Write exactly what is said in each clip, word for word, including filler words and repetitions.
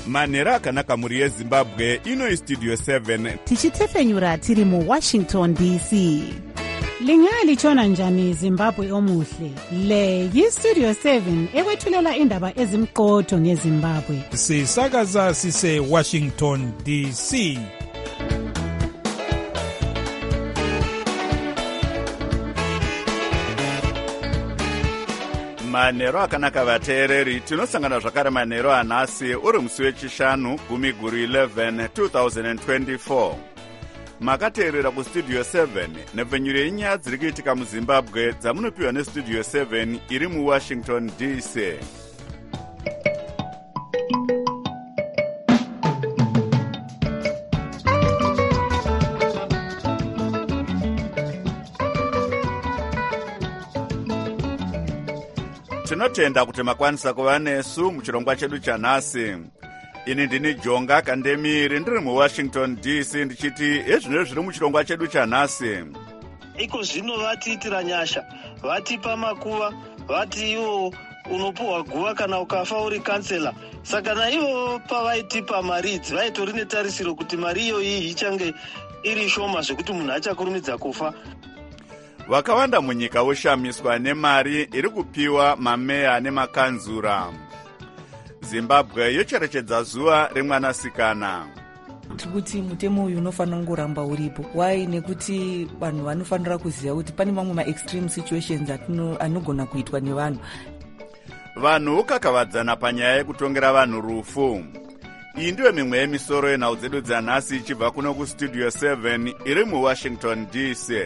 manhero akanaka mhuri yezimbabwe. Ino istudio seven tichitefenyura tiri muwashington D C. Lingalitshona njani Zimbabwe omuhle? Le yistudio seven ekwethulela indaba ezimqotho ngeZimbabwe. Sisakaza sise Washington D C. manhero akanaka vateereri, tinosangana zvakare manhero anhasi uri musi wechishanu gumi guru eleven twenty twenty-four. Makateerera kustudio seven nepfenyuro yenyaya dziri kuitika muzimbabwe dzamunopiwa nestudio seven iri muwashington D C. Tinotenda kuti makwanisa kuva nesu muchirongwa chedu chanhasi. Ini ndini Jonga Kandemiri ndiri muwashington D C ndichiti ezvino zviri muchirongwa chedu chanhasi. Iko zvino vatiitira nyasha, vatipa makuva, vati iwo unopuwa guva kana ukafa uri kansela. Saka naivo pavaitipa mari idzi vaitori netarisiro kuti mari iyoyi ichange iri shoma zvekuti munhu achakurumidza kufa. Vakawanda munyika voshamiswa nemari iri kupiwa mameya nemakanzura. Zimbabwe yocherechedza zuva remwanasikana. Tikuti mutemo uyu unofanira kungoramba uripo. Why? Nekuti vanhu vanofanira kuziva kuti pane mamwe ma-extreme situations anogona kuitwa nevanhu. Vanhu vokakavadzana panyaya yekutongera vanhu rufu. Iyi ndiyo mimwe yemisoro yenhau dzedu dzanhasi ichibva kuno kustudio seven iri muwashington D C.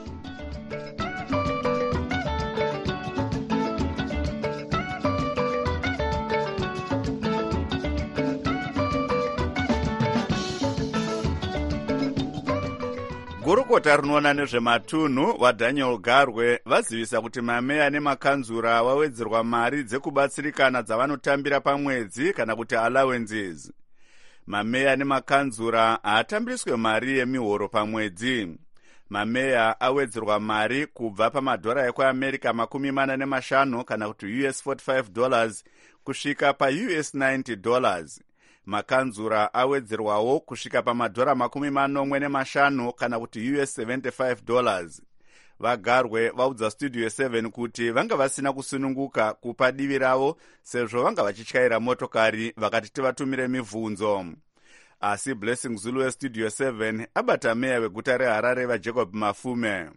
Gurukota rinoona nezvematunhu waDaniel Garwe vazivisa kuti mameya nemakanzura wawedzerwa mari dzekubatsirikana dzavanotambira pamwedzi kana kuti allowances. Mameya nemakanzura haatambiriswe mari yemihoro pamwedzi. Mameya awedzerwa mari kubva pamadhora ekuAmerica makumi mana nemashanu kana kuti U S forty-five dollars kusvika pa U S ninety dollars. Makanzura awedzerwawo kusvika pamadhora makumi manomwe nemashanu kana kuti U S seventy-five dollars. Vagarwe vaudza studio seven kuti vanga vasina kusununguka kupa divi ravo sezvo vanga vachityaira motokari vakati tivatumire mibvunzo. Asi Blessing Zulu westudio seven abata meya weguta reHarare vaJacob Mafume.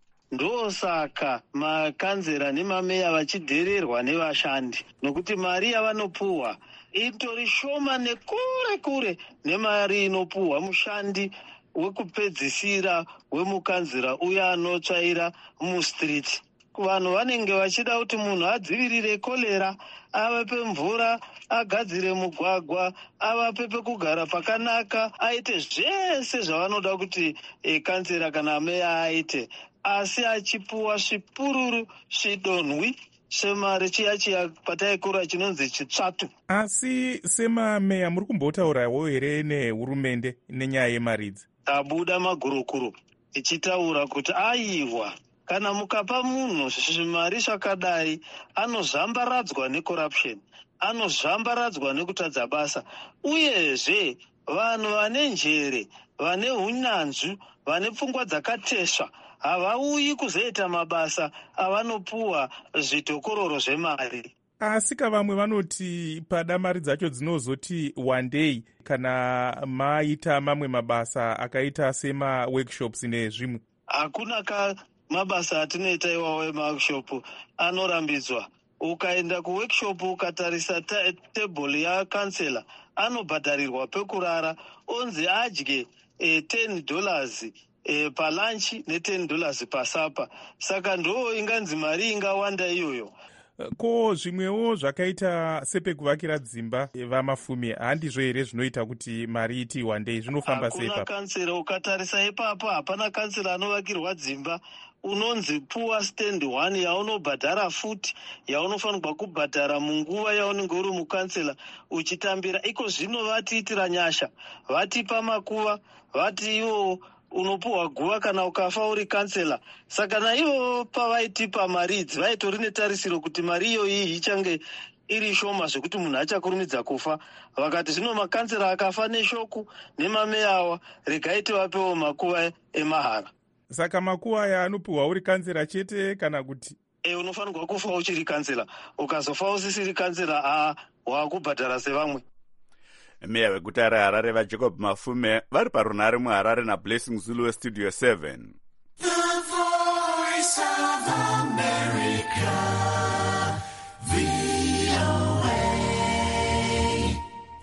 Ndosaka makanzera nemameya vachidhererwa nevashandi nokuti mari yavanopuwa itori shoma nekure kure nemari inopuhwa mushandi wekupedzisira wemukanzira uya anotsvaira mustreet. Vanhu vanenge vachida kuti munhu adzivirire kolera, avape mvura, agadzire mugwagwa, avape pekugara pakanaka, aite zvese zvavanoda kuti e, kansera kana meya aite, asi achipuwa zvipururu zvidonhwi semari chiya chiya pataikura chinonzi chitsvatu. Asi semameya muri kumbotaurawo here nehurumende nenyaya yemari idzi? Tabuda magurukuru ichitaura kuti aiwa kana mukapa munhu zvimari zvakadai anozvambaradzwa necorruption, anozvambaradzwa nekutadza basa. Uyezve vanhu vane njere, vane hunyanzvi, vane pfungwa dzakatesva havauyi kuzoita mabasa avanopuwa zvitokororo zvemari. Asi vamwe vanoti pada mari dzacho dzinozoti one day kana maita mamwe mabasa akaita sema workshops nezvimwe. Hakuna ka mabasa atinoita iwawo emaworkshop anorambidzwa. Ukaenda kuworkshop ukatarisa table yakansela anobhadharirwa pekurara, onzi adye eh, ten dollars E, palanchi ne ten dollars pasapa. Saka ndo inganzi mari ingawanda iyoyo. Ko zvimwewo zvakaita sepekuvakira dzimba vamafumi handizvo here zvinoita kuti mari iti one day zvinofamba sei? Hakuna kansera ukatarisa ipapo, hapana kansera anovakirwa dzimba. Unonzi puwa stand one yaunobhadhara futi yaunofanirwa kubhadhara munguva yaunenge uri mukansela uchitambira. Iko zvino vatiitira nyasha, vatipa makuva, vati iwo unopuwa guva kana ukafa uri kansela. Saka naivo pavaitipa mari idzi vaitori netarisiro kuti mari iyoyi ichange iri shoma zvekuti munhu achakurumidza kufa. Vakati zvino makansera akafa neshoku nemameyawa, regai tivapewo makuva emahara. Saka makuva aya anopiwa uri kansera chete kana kuti e unofanirwa kufa uchiri kansela, ukazofa usisiri kansela a wakubhadhara sevamwe. Meya weguta reHarare vaJacob Mafume vari parunhare muHarare naBlessing Zulu weStudio seven. The Voice of America, V O A.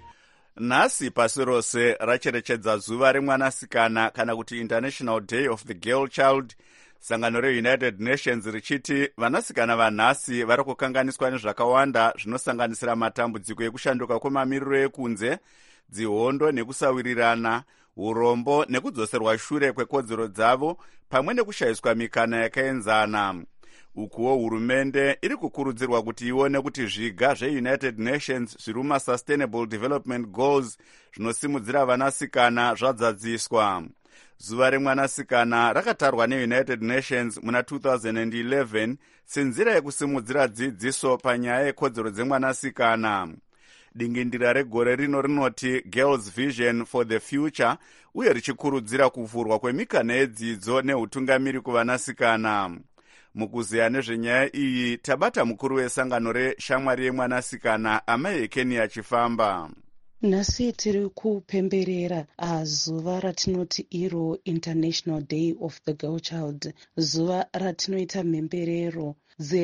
Nhasi pasi rose racherechedza zuva remwanasikana kana kuti International Day of the Girl Child, sangano reUnited Nations richiti vanasikana vanhasi vari kukanganiswa nezvakawanda zvinosanganisira matambudziko ekushanduka kwemamiriro ekunze, dzihondo nekusawirirana, urombo nekudzoserwa shure kwekodzero dzavo, pamwe nekushayiswa mikana yakaenzana. Ukuwo hurumende iri kukurudzirwa kuti ione kuti zviga zveUnited Nations zviri mumaSustainable Development Goals zvinosimudzira vanasikana zvadzadziswa. Zuva remwanasikana rakatarwa neUnited Nations muna two thousand eleven senzira yekusimudzira dzidziso panyaya yekodzero dzemwanasikana. Dingindira regore rino rinoti Girls Vision for the Future, uye richikurudzira kuvhurwa kwemikana yedzidzo neutungamiri kuvanasikana. Mukuziya nezvenyaya iyi tabata mukuru wesangano reshamwari yemwanasikana Amai Kenya Chifamba. Nhasi tiri kupemberera zuva ratinoti iro International Day of the Girl Child, zuva ratinoita mhemberero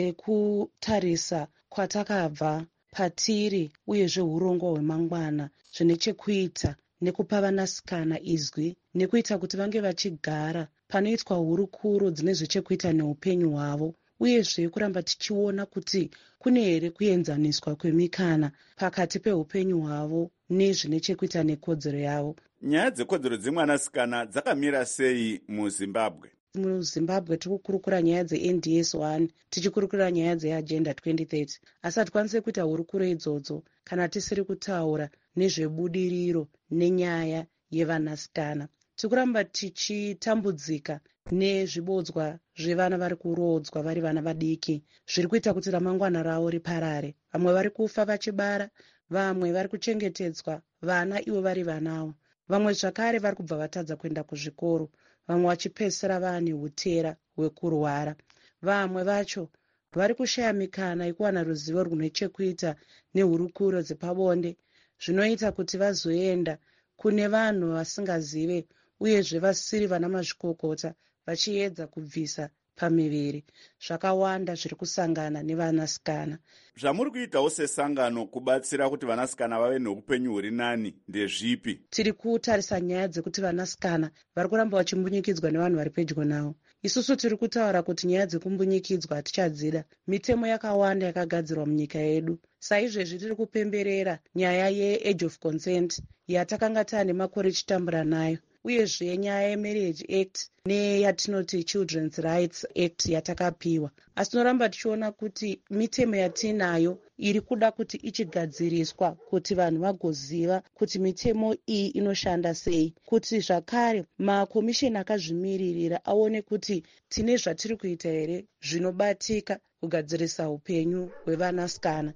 dzekutarisa kwatakabva patiri uyezve urongo hwemangwana zvine chekuita nekupa vanasikana izwi nekuita kuti vange vachigara panoitwa hurukuro dzine zvechekuita neupenyu hwavo, uyezve kuramba tichiona kuti kune here kuenzaniswa kwemikana pakati peupenyu hwavo nezvine chekuita nekodzero yavo. Nyaya dzekodzero dzemwanasikana dzakamira sei muZimbabwe? MuZimbabwe tiri kukurukura nyaya dzeN D S one, tichikurukura nyaya dzeagenda twenty thirty, asi hatikwanisi kuita hurukuro idzodzo kana tisiri kutaura nezvebudiriro nenyaya yevanasikana. Tiri kuramba tichitambudzika nezvibodzwa zvevana vari kurodzwa vari vana vadiki, zviri kuita kuti ramangwana ravo riparare. Vamwe vari kufa vachibara, vamwe vari kuchengetedzwa vana ivo vari vanawo, vamwe zvakare vari kubva vatadza kuenda kuzvikoro, vamwe vachipedzisira vane hutera hwekurwara, vamwe vacho vari kushaya mikana yekuwana ruzivo rune chekuita nehurukuro dzepabonde, zvinoita kuti vazoenda kune vanhu vasingazive uyezve vasiri vana mazvikokota vachiedza kubvisa pamiviri. Zvakawanda zviri kusangana nevanasikana. Zvamuri kuitawo sesangano kubatsira kuti vanasikana vave neupenyu huri nani ndezvipi? Tiri kutarisa nyaya dzekuti vanasikana vari kuramba vachimbunyikidzwa nevanhu vari pedyo navo. Isusu tiri kutaura kuti nyaya dzekumbunyikidzwa hatichadzida. Mitemo yakawanda yakagadzirwa munyika yedu. Saizvezvi tiri kupemberera nyaya yeage of consent yatakanga tane makore chitambura nayo, uyezve nyaya yemarriage act neyatinoti children's rights act yatakapiwa. Asi tinoramba tichiona kuti mitemo yatinayo iri kuda kuti ichigadziriswa kuti vanhu vagoziva kuti mitemo iyi inoshanda sei, kuti zvakare makomisheni akazvimiririra aone kuti tine zvatiri kuita here zvinobatika kugadzirisa upenyu hwevanasikana.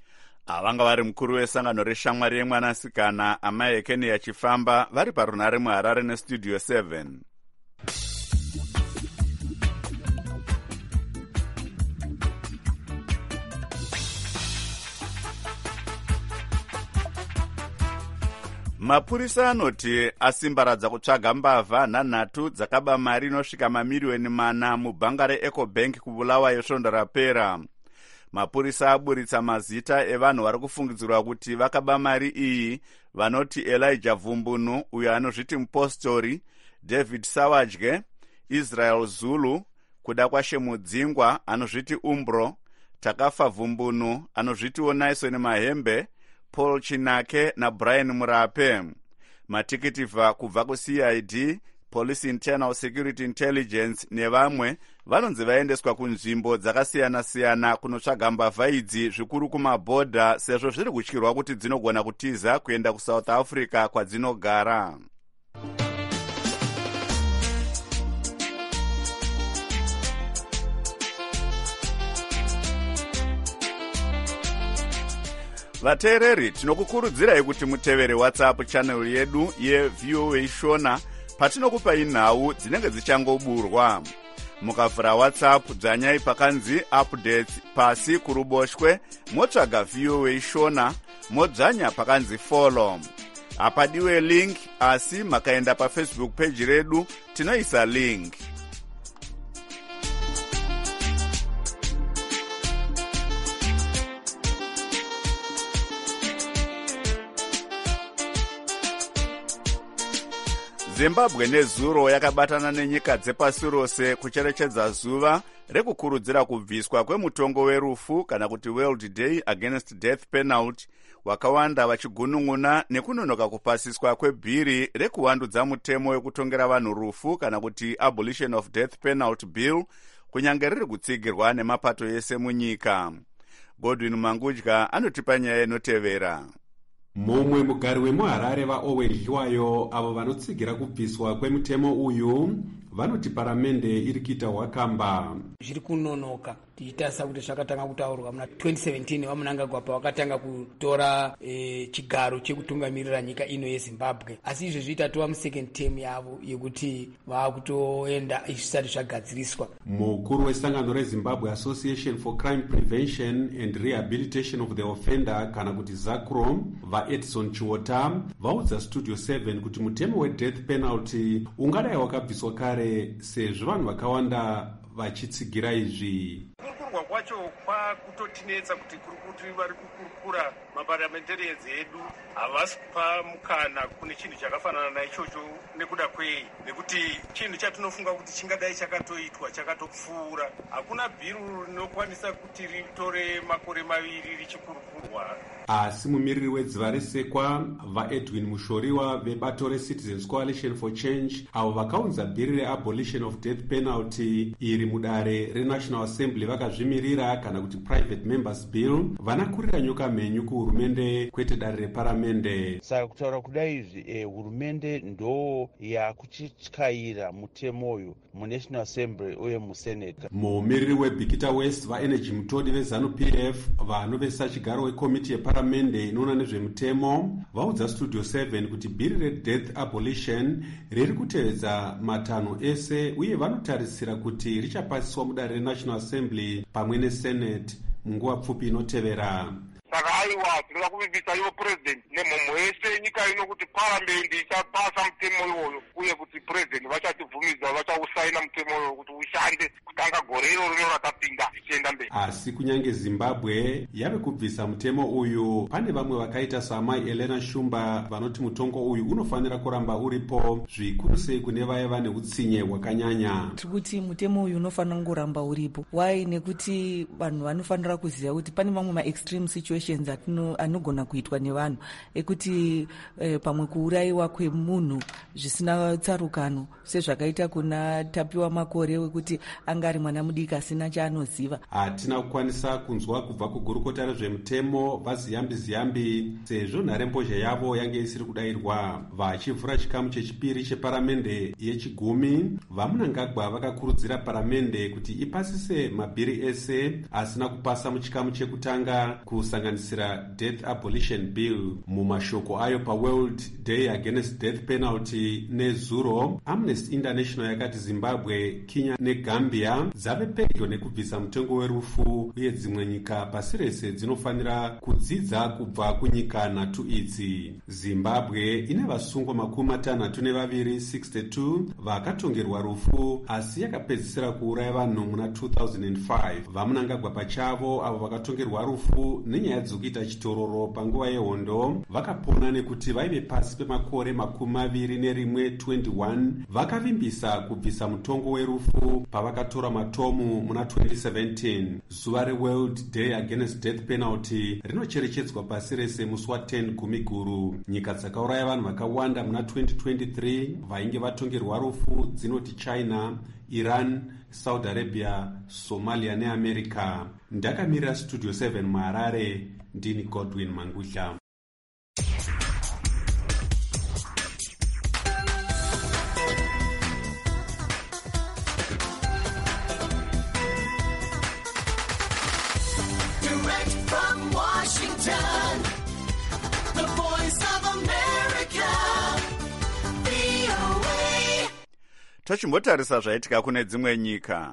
Avanga vari mukuru wesangano reshamwari yemwanasikana Amai Kenya Chifamba vari parunhare muHarare neStudio seven. Mapurisa anoti asimbaradza kutsvaga mbavha nhanhatu dzakaba mari inosvika mamiriyoni mana mubhanga reEcobank kuBulawayo svondo rapera. Mapurisa aburitsa mazita evanhu vari kufungidzirwa kuti vakaba mari iyi, vanoti Elijah Vumbunu uyo anozviti mupostori, David Sawadye, Israel Zulu, kuda kwaShemudzingwa anozviti Umbro, Takafa Vumbunu anozvitiwo Naison Mahembe, Paul Chinake naBrian Murape. Matikitivha kubva kuC I D, Police Internal Security Intelligence nevamwe vanonzi vaendeswa kunzvimbo dzakasiyana-siyana kunotsvaga mbavha idzi, zvikuru kumabhodha, sezvo zviri kutyirwa kuti dzinogona kutiza kuenda kuSouth Africa kwadzinogara. vateereri tinokukurudzirai kuti mutevere whatsapp channel yedu yevoa shona patinokupai nhau dzinenge dzichangoburwa. Mukavhura whatsapp dzanyai pakanzi updates pasi kuruboshwe motsvaga voa shona modzanya pakanzi follow. Hapadiwe link asi makaenda pafacebook page redu tinoisa link. Zimbabwe nezuro yakabatana nenyika dzepasi rose kucherechedza zuva rekukurudzira kubviswa kwemutongo werufu kana kuti World Day Against Death Penalty, wakawanda vachigunun'una nekunonoka kupasiswa kwebhiri rekuwandudza mutemo wekutongera vanhu rufu kana kuti Abolition of Death Penalty Bill, kunyange riri kutsigirwa nemapato yese munyika. Godwin Mangudya anotipa nyaya inotevera. Mumwe mugari wemuHarare vaOwen Hluwayo avo vanotsigira kubviswa kwemutemo uyu vanoti paramende iri kuita hwakamba. Zviri kunonoka tichitarisa kuti zvakatanga kutaurwa muna twenty seventeen vamunangagwapa vakatanga kutora e, chigaro chekutungamirira nyika ino yeZimbabwe, asi izvezvi tatova musecond term yavo yekuti vakutoenda zvisati zvagadziriswa. Mukuru wesangano reZimbabwe Association for Crime Prevention and Rehabilitation of the Offender kana kuti ZACRO vaEdson Chiota vaudza Studio seven kuti mutemo wedeath penalty ungadai wakabviswa kare sezvo vanhu vakawanda vachitsigira izvi. Kukurukura kwacho kwakutotinetsa kuti kuri kuti vari kukurukura maparliamentarians edu havasi kupa mukana kune chinhu chakafanana naichocho. Nekuda kwei? Nekuti chinhu chatinofunga kuti chingadai chakatoitwa chakatopfuura. Hakuna bhiru rinokwanisa kuti ritore makore maviri richikurukurwa. Asi mumiriri wedziva resekwa vaEdwin Mushoriwa vebato reCitizens Coalition for Change avo vakaunza bhiri reabolition of death penalty iri mudare reNational Assembly vakazvimirira kana kuti private members bill vanakurira nyoka mhenyu kuhurumende kwete dare reparamende. Saka kutaura kudai izvi eh, hurumende ndo yakuchityaira mutemo uyu muNational Assembly uye muSenate. Mumiriri weBikita West vaEnergy Mutodi veZanu-P F vanovesa chigaro wekomiti yeparamende inoona nezvemutemo vaudza Studio seven kuti bhiri redeath abolition riri kutevedza matanho ese uye vanotarisira kuti richapasiswa mudare reNational Assembly pamwe neSenate munguva pfupi inotevera. Saka aiwa tinoda kuvimbisa ivo president nemhomho yese nyika ino kuti parliament ichapasa mutemo iwoyo uye kuti president vachatibvumidza vachausaina mutemo iwoyo kuti ushande kutanga gore iro rino ratapinda zvichienda mberi. Asi kunyange Zimbabwe yave kubvisa mutemo uyu, pane vamwe vakaita saamai Elena Shumba vanoti mutongo uyu unofanira kuramba uripo, zvikuru sei kune vaya vane utsinye hwakanyanya. Tiri kuti mutemo uyu unofanira kungoramba uripo. Why? Nekuti vanhu vanofanira kuziva kuti pane mamwe ma-extreme situations anogona kuitwa nevanhu ekuti eh, pamwe kuurayiwa kwemunhu zvisina tsarukano sezvakaita kuna Tapiwa Makore wekuti anga ari mwana mudiki asina chaanoziva. Hatina kukwanisa kunzwa kubva kugurukota rezvemutemo vaZiyambi Ziyambi sezvo nharembozha yavo yange isiri kudairwa. Vachivhura chikamu chechipiri cheparamende yechigumi, vaMunangagwa vakakurudzira paramende kuti ipasise mabhiri ese asina kupasa muchikamu chekutanga kusanganisira Death Abolition Bill. Mumashoko ayo paWorld Day Against Death Penalty nezuro, Amnesty International yakati Zimbabwe, Kenya neGambia dzave pedyo nekubvisa mutengo werufu uye dzimwe nyika pasi rese dzinofanira kudzidza kubva kunyika nhatu idzi. Zimbabwe ine vasungwa makumi matanhatu nevaviri sixty-two vakatongerwa rufu asi yakapedzisira kuuraya vanhu muna two thousand five. Vamunangagwa pachavo avo vakatongerwa rufu nenyaya dzekuita chitororo panguva yehondo vakapona nekuti vaive pasi pemakore makumi maviri nerimwe twenty-one vakavimbisa kubvisa mutongo werufu pavakatora matomu muna twenty seventeen. Zuva reWorld Day Against Death Penalty rinocherechedzwa pasi rese musi wa ten Gumiguru. Nyika dzakauraya vanhu vakawanda muna twenty twenty-three vainge vatongerwa rufu dzinoti China, Iran, Saudi Arabia, Somalia neAmerica. Ndakamirira Studio seven muHarare, ndini Godwin Mangudya. Direct from Washington, tochimbotarisa zvaitika kune dzimwe nyika.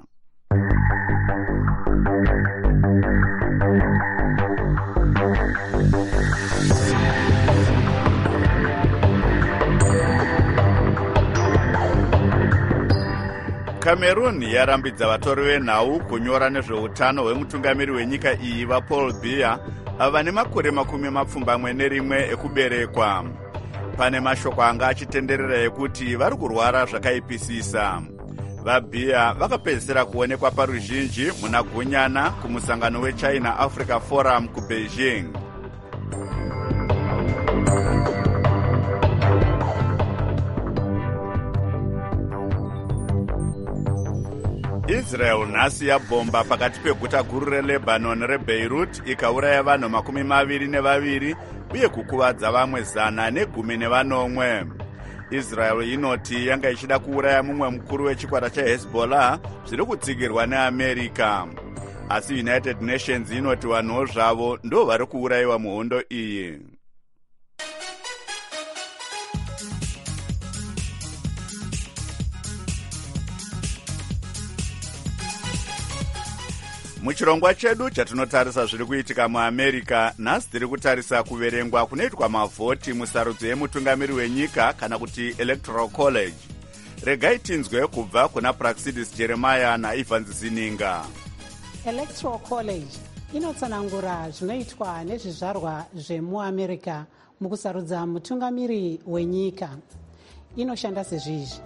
Cameroon yarambidza vatori venhau kunyora nezveutano hwemutungamiri wenyika iyi vaPaul Biya ava vane makore makumi mapfumbamwe nerimwe ekuberekwa. Pane mashoko anga achitenderera ekuti vari kurwara zvakaipisisa. VaBiya vakapedzisira kuonekwa paruzhinji muna gunyana kumusangano weChina Africa Forum kuBeijing. Israel nhasi yabhomba pakati peguta guru reLebanon reBeirut ikauraya vanhu makumi maviri nevaviri uye kukuvadza vamwe zana negumi nevanomwe. Israel inoti yanga ichida kuuraya mumwe mukuru wechikwata cheHezbollah zviri kutsigirwa neAmerika. Asi United Nations inoti vanhuwo zvavo ndo vari kuurayiwa muhondo iyi. Muchirongwa chedu chatinotarisa zviri kuitika muAmerika, nhasi tiri kutarisa kuverengwa kunoitwa mavhoti musarudzo yemutungamiri wenyika kana kuti Electoral College. Regai tinzwe kubva kuna Praxidis Jeremiah naIvans Zininga. Electoral College inotsanangura zvinoitwa nezvizvarwa zvemuAmerika mukusarudza mutungamiri wenyika. Inoshanda sezvizvi: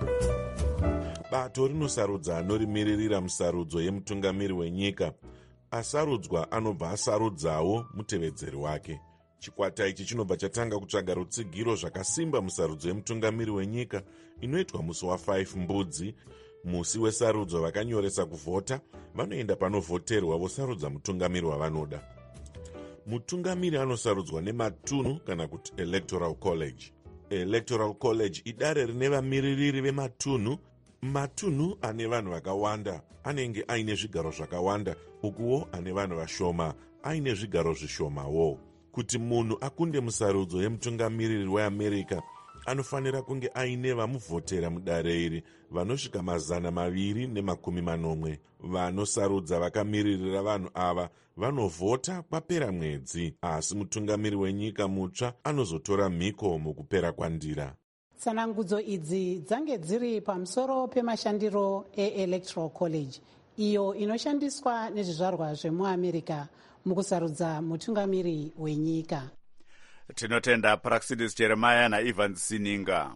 bato rinosarudza anorimirira musarudzo yemutungamiri wenyika. Asarudzwa anobva asarudzawo mutevedzeri wake. Chikwata ichi chinobva chatanga kutsvaga rutsigiro zvakasimba musarudzo yemutungamiri wenyika inoitwa musi wa5 mbudzi. Musi wesarudzo vakanyoresa kuvhota vanoenda panovhoterwa vosarudza mutungamiri wavanoda. Mutungamiri anosarudzwa nematunhu kana kuti Electoral College. Electoral College idare rine vamiririri vematunhu. Matunhu ane vanhu vakawanda anenge aine zvigaro zvakawanda, ukuwo ane vanhu vashoma aine zvigaro zvishomawo. Kuti munhu akunde musarudzo yemutungamiriri weAmerika anofanira kunge aine vamuvhotera mudare iri vanosvika mazana maviri nemakumi manomwe. Vanosarudza vakamiririra vanhu ava vanovhota kwapera mwedzi, asi mutungamiri wenyika mutsva anozotora mhiko mukupera kwandira. Tsanangudzo idzi dzange dziri pamusoro pemashandiro eElectoral College, iyo inoshandiswa nezvizvarwa zvemuAmerika mukusarudza mutungamiri wenyika. Tinotenda Praxidis Jeremiah naIvans Zininga.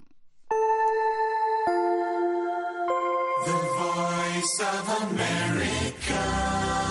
The Voice of America.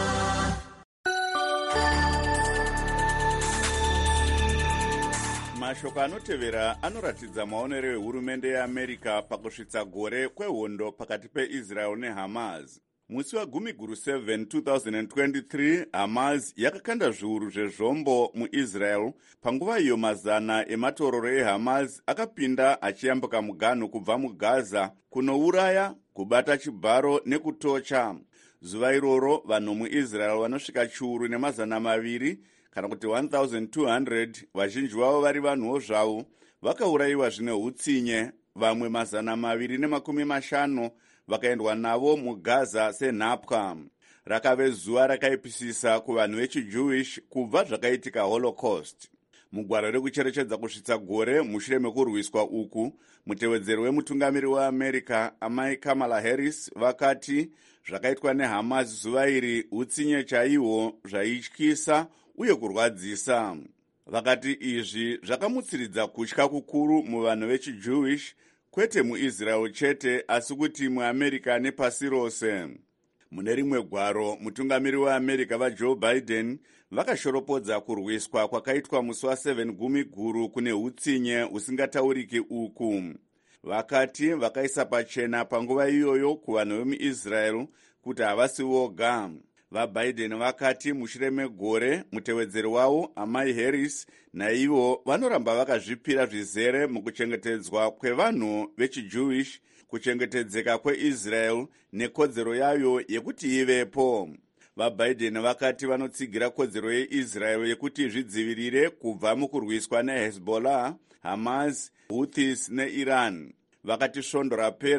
Mashoko anotevera anoratidza maonero ehurumende yeAmerika pakusvitsa gore kwehondo pakati peIsrael neHamas. Musi wagumi guru seven twenty twenty-three, Hamas yakakanda zviuru zvezvombo muIsrael. Panguva iyo mazana ematororo eHamas akapinda achiyambuka muganhu kubva muGaza kunouraya, kubata chibharo nekutocha. Zuva iroro vanhu muIsrael vanosvika chiuru nemazana maviri kana kuti one thousand two hundred, vazhinji vavo vari vanhuwo zvavo, vakaurayiwa zvine hutsinye. Vamwe mazana maviri nemakumi mashanu vakaendwa navo muGaza senhapwa. Rakave zuva rakaipisisa kuvanhu vechiJewish kubva zvakaitika Holocaust. Mugwaro rekucherechedza kusvitsa gore mushure mekurwiswa uku, mutevedzeri wemutungamiri weAmerika amai Kamala Harris vakati zvakaitwa neHamas zuva iri hutsinye chaihwo, zvaityisa uye kurwadzisa. Vakati izvi zvakamutsiridza kutya kukuru muvanhu vechiJewish, kwete muIsrael chete asi kuti muAmerika nepasi rose. Mune rimwe gwaro, mutungamiri weAmerika vaJoe Biden vakashoropodza kurwiswa kwakaitwa musi wa7 gumi guru kune hutsinye husingatauriki uku. Vakati vakaisa pachena panguva iyoyo kuvanhu vemuIsrael kuti havasi voga. VaBiden vakati mushure megore mutevedzeri wavo amai Harris naivo vanoramba vakazvipira zvizere mukuchengetedzwa kwevanhu vechiJewish, kuchengetedzeka kweIsrael nekodzero yayo yekuti ivepo. VaBiden vakati vanotsigira kodzero yeIsrael yekuti zvidzivirire kubva mukurwiswa neHezbollah, Hamas, Houthis neIran. Vakati svondo rapera,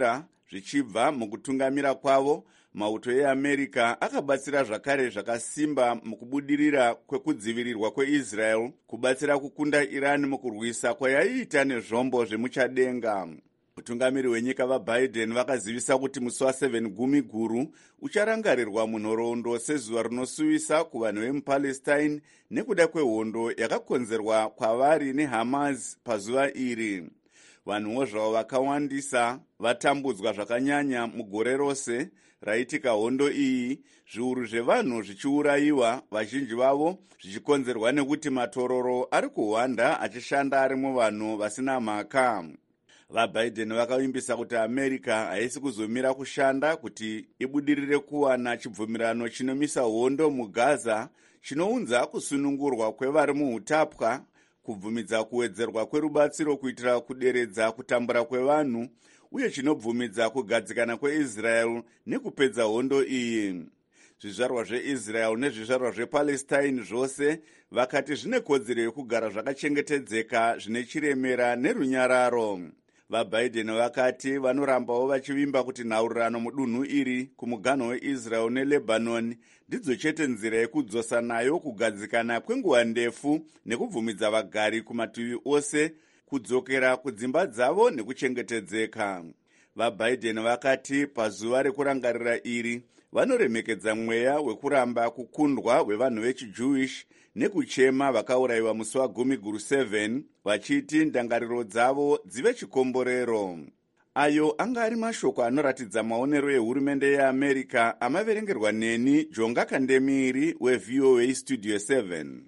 Zvichibva mukutungamira kwavo, mauto eAmerica akabatsira zvakare zvakasimba mukubudirira kwekudzivirirwa kweIsrael kubatsira kukunda Iran mukurwisa kwayaiita nezvombo zvemuchadenga. Mutungamiri wenyika vaBiden vakazivisa kuti musi wa7 gumi guru ucharangarirwa munhoroondo sezuva rinosuvisa kuvanhu vemupalestine nekuda kwehondo yakakonzerwa kwavari neHamas pazuva iri. Vanhuwo zvavo vakawandisa vatambudzwa zvakanyanya mugore rose raitika hondo iyi, zviuru zvevanhu zvichiurayiwa, vazhinji vavo zvichikonzerwa nekuti matororo ari kuhwanda achishanda ari muvanhu vasina mhaka. VaBiden vakavimbisa kuti America haisi kuzomira kushanda kuti ibudirire kuwana chibvumirano chinomisa hondo muGaza, chinounza kusunungurwa kwevari muutapwa, kubvumidza kuwedzerwa kwerubatsiro kuitira kuderedza kutambura kwevanhu, uye chinobvumidza kugadzikana kweIsrael nekupedza hondo iyi. Zvizvarwa zveIsrael nezvizvarwa zvePalestine zvose vakati zvine kodzero yekugara zvakachengetedzeka zvine chiremera nerunyararo. VaBiden vakati vanorambawo vachivimba kuti nhaurirano mudunhu iri kumuganho weIsrael neLebanon ndidzo chete nzira yekudzosa nayo kugadzikana kwenguva ndefu nekubvumidza vagari kumativi ose kudzokera kudzimba dzavo nekuchengetedzeka. VaBiden vakati pazuva rekurangarira iri vanoremekedza mweya wekuramba kukundwa wevanhu vechiJewish nekuchema vakaurayiwa musi wagumi guru seven, vachiti ndangariro dzavo dzive chikomborero. Ayo anga ari mashoko anoratidza maonero ehurumende yeAmerica amaverengerwa neni Jonga Kandemiri weV O A Studio seven.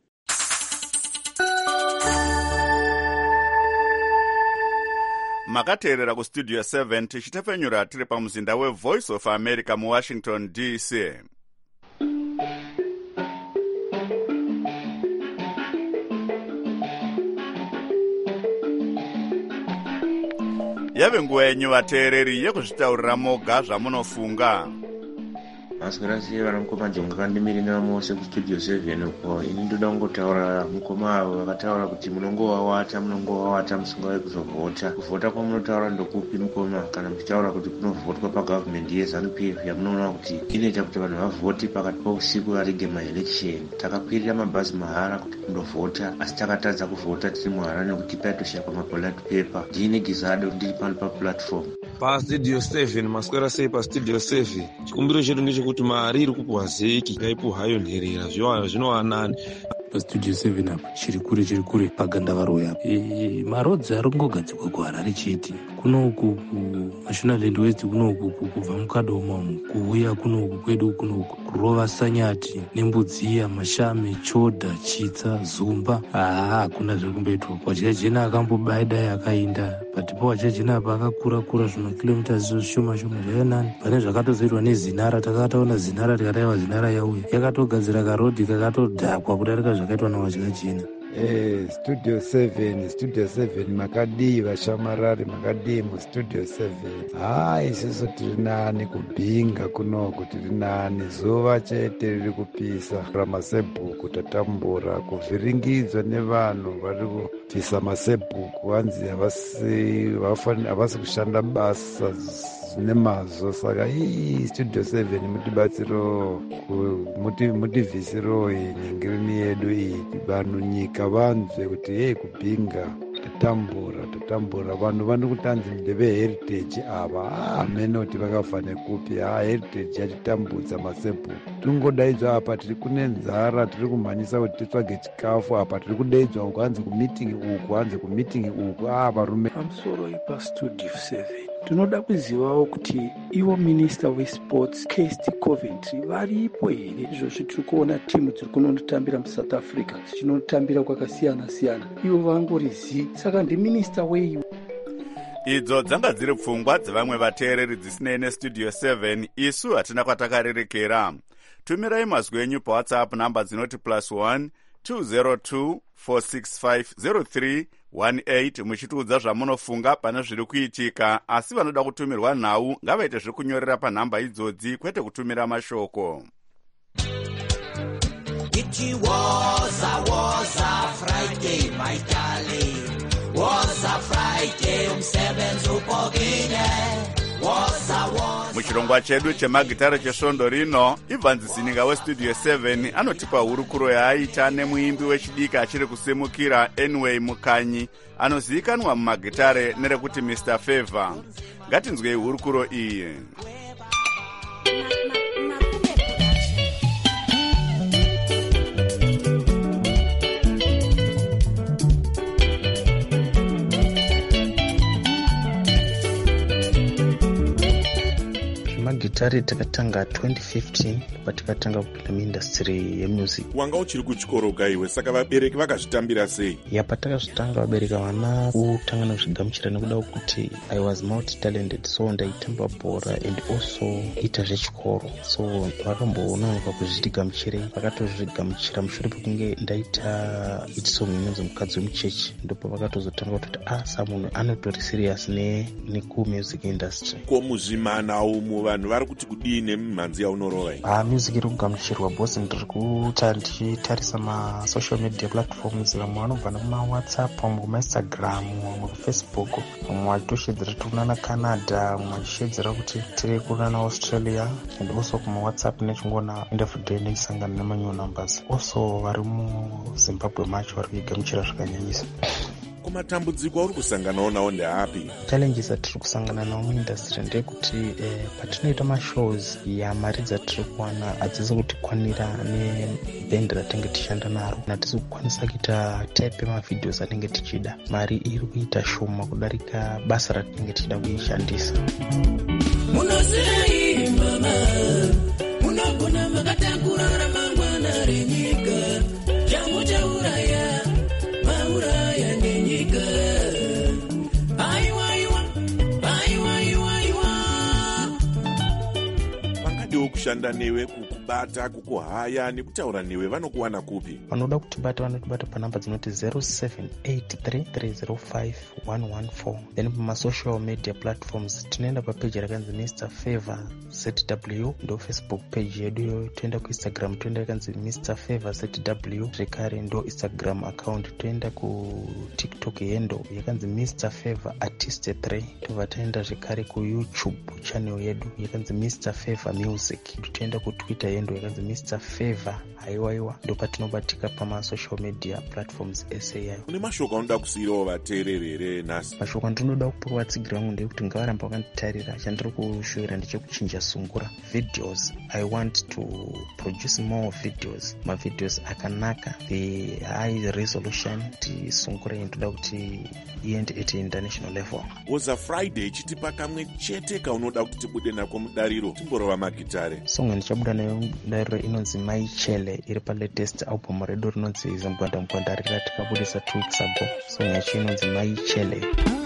Makateerera kustudio seven tichitepfenyura tiri pamuzinda weVoice of America muWashington D C. Yave nguva yenyu vateereri yekuzvitaurira moga zvamunofunga. Maswera siye vana mukoma Jonga Kandemiri nevamose kustudio seven uko. Ini ndoda kungotaura mukoma avo vakataura kuti munongowawata munongowawata musingawe kuzovhota. Kuvhota kwamunotaura ndokupi mukoma? Kana muchitaura kuti kunovhotwa pagavhmendi yeZANU P F yamunoona kuti inoita kuti vanhu vavhote pakati pausiku arige maelection. Takakwirira mabhazi mahara kuti kundovhota, asi takatadza kuvhota tiri muhara nekuti paitoshakwa maballot paper. Ndine Gizado ndiri pano paplatform. Pastudio seven maswera sei pastudio seven. Chikumbiro chedu ndechekuti mari iri kupuwa zeki ngaipuwe hayo nherera zvinowanani. Pastudio seven apa chiri kure chiri kure pagandavaro yapo. E, marodzi ari kungogadzikwa kuHarare chete. Kunoku kuMational West kunoku kubva mukadoma kuuya kunoku kwedu kunoku kurova Sanyati neMbudziya Mashame Chodha Chitsa Zumba. Ah, hakuna zvekumboitwa. Wachajena akambobaidai akainda patipo wachajena apa akakura kura zvino kilomita zvishoma shoma zvayanani. Pane zvakatozoitwa neZinara, takataona Zinara tikataiwa Zinara yauya yakatogadzira karodhi kakatodhakwa kudarika zvakaitwa nawachajena. Eh, Studio seven, Studio seven makadii vashamarari makadii mu Studio seven. Ah, isiso tiri nani kubhinga kunoku tiri nani zuva chete riri kupisa ramasebhuku tatambura kuvhiringidzwa nevanhu vari kupisa masebhuku vanzi havasi havasi kushanda basa nemazvo saka ii Studio seven mutibatsiro mutivhisiro nyengerini yedu iyi vanhu nyika vanzwe kuti hei kubhinga tatambura tatambura vanhu vani kutanzi ndeveheritage ava hamene kuti vakafane kupi ha heritage yatitambudza masebhuku tingodaidzwa apa tiri kune nzara tiri kumhanyisa kuti titsvage chikafu apa tiri kudaidzwa uku hanzi kumitingi uku hanzi kumitingi uku a varume pamusoro ipastudio seven tinoda kuzivawo kuti ivo minista wesports Kest Coventry varipo here. Izvozvo tiri kuona timu dziri kunondotambira muSouth Africa dzichinotambira kwakasiyana siyana, ivo vangorizivi. Saka ndiminista wei? Idzo dzanga dziri pfungwa dzevamwe vateereri dzisinei nestudio seven. Isu hatina kwatakarerekera. Tumirai mazwi enyu paWhatsApp namba dzinoti plus one two zero two four six five zero three one eight muchitiudza zvamunofunga pane zviri kuitika, asi vanoda kutumirwa nhau ngavaite zvekunyorera panhamba idzodzi kwete kutumira mashoko. It was a was a Friday, my darling. Was a Friday, umsebenzi upogile. muchirongwa chedu chemagitare chesvondo rino, Ivan Zininga westudio seven anotipa hurukuro yaaita nemuimbi wechidiki achiri kusimukira Anyway Mukanyi anozivikanwa mumagitare nerekuti Mister Favor. Ngatinzwei hurukuro iyi. magitare takatanga twenty fifteen patakatanga kupinda muindustry yemusic. Wanga uchiri kuchikoro kaiwe, saka vabereki vakazvitambira sei? Ya patakazvitanga vabereka vana kutanga nozvigamuchira nekuda kuti I was multi talented, so ndaitamba bhora and also ita zvechikoro, so vakamboona pakuzvigamuchirei vakatozvigamuchira mushure pekunge ndaita hit song inonzi mukadzi wemuchechi, ndipo vakatozotanga kuti ah samunhu anotori serious ne nekumusic industry. Ko muzvimana umu vanhu vari kuti kudii nemimhanzi yaunorova iyi? Ah, music iri kugamuchirwa bosi, ndiri kuta ndichitarisa masocial media platforms, vamwe vanobva nemawhatsapp, vamwe kumainstagram, vamwe kufacebook, vamwe vachitoshedzera tiri kunana Canada, vamwe vachishedzera kuti tiri kunana Australia, and also kumawhatsapp nechingona end of day nechisangana nemanyu numbers. Also vari muZimbabwe macho vari kugamuchira zvakanyanyisa. Kumatambudziko auri kusanganawo nawo ndeapi? Challenges atiri kusangana nawo muindustry ndekuti eh, patinoita mashows ya mari dzatiri kuwana hadzisi kutikwanira nebhendi ratinenge tichishanda naro, hatisi kukwanisa kuita type yemavideos atinenge tichida. Mari iri kuita shoma kudarika basa ratinenge tichida kuishandisa. Munozei mama, munogona makatakura ramangwana renyika, changu chauraya mauraya nenyika. Aiwa iwa, aiwa iwa iwa. Vangadiwo kushanda newe, kukubata, kukuhaya nekutaura newe vanokuwana kupi? Vanoda kutibata vanotibata panhamba dzinoti zero seven eight three three zero five one one four. Then pamasocial media platforms tinoenda papeji rakanzi Mister Favor Z W, ndo Facebook page yedu. Toenda kuInstagram toenda yakanzi Mister Favor Z W, zvekare ndo Instagram account. Toenda kuTikTok yendo yakanzi Mister Favor Artist three. Tobva taenda zvekare kuYouTube channel yedu yakanzi Mister Favor Music. Toenda kuTwitter yendo yakanzi Mister Favor haiwaiwa. Ndo patinobatika pamasocial media platforms ese ayo. Une mashoko anoda kusiyirawo vateereri here nhasi? Mashoko andinoda kuvatsigira vangu ndekuti ngavaramba vakanditarira. Chandiri kushuvira ndechekuchinja sungura videos. I want to produce more videos, mavideos akanaka, the high resolution. Tisungura ndoda kuti iende at international level. Oza Friday chitipa kamwe chete kaunoda kuti tibude nako mudariro timborova magitare. Song ndichabuda nayo mudariro inonzi Maichele, iri palatest album redu rinonzi Zingwanda Mgwanda rira tikabudisa two weeks ago. Song yacho inonzi Maichele.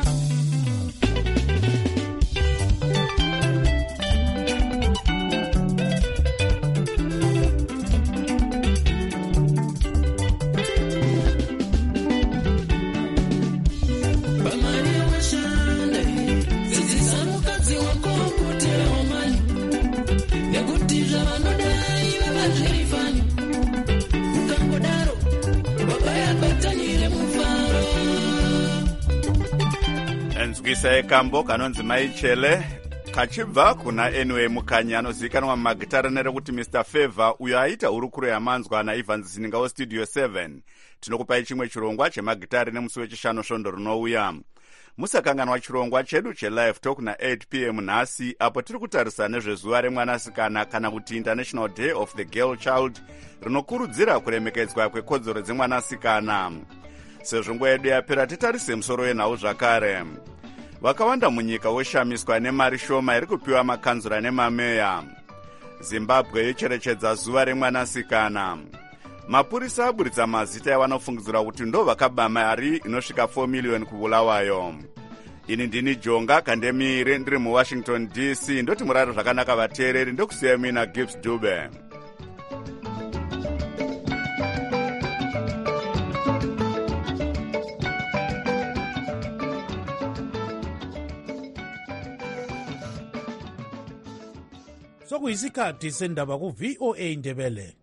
Nzwisa ekambo kanonzi Maichele kachibva kuna Anyway Mukanyi anozivikanwa mumagitare nerekuti Mister Favor, uyo aita hurukuro yamanzwa naIvan Zininga westudio seven. Tinokupai chimwe chirongwa chemagitare nemusi wechishanu svondo rinouya. Musakanganwa chirongwa chedu chelive talk na eight p m nhasi, apo tiri kutarisa nezvezuva remwanasikana kana kuti International Day of the Girl Child, rinokurudzira kuremekedzwa kwekodzero dzemwanasikana. Sezvo nguva yedu yapera, titarise musoro wenhau zvakare. Vakawanda munyika voshamiswa nemari shoma iri kupiwa makanzura nemameya. Zimbabwe yocherechedza zuva remwanasikana. Mapurisa aburitsa mazita avanofungidzira kuti ndo vakaba mari inosvika four million kubulawayo. Ini ndini Jonga Kandemire, ndiri muWashington D C. Ndoti muraro zvakanaka vateereri, ndokusiya mina Gibbs Dube. Sokuyisikhathi sendaba ku V O A Ndebele.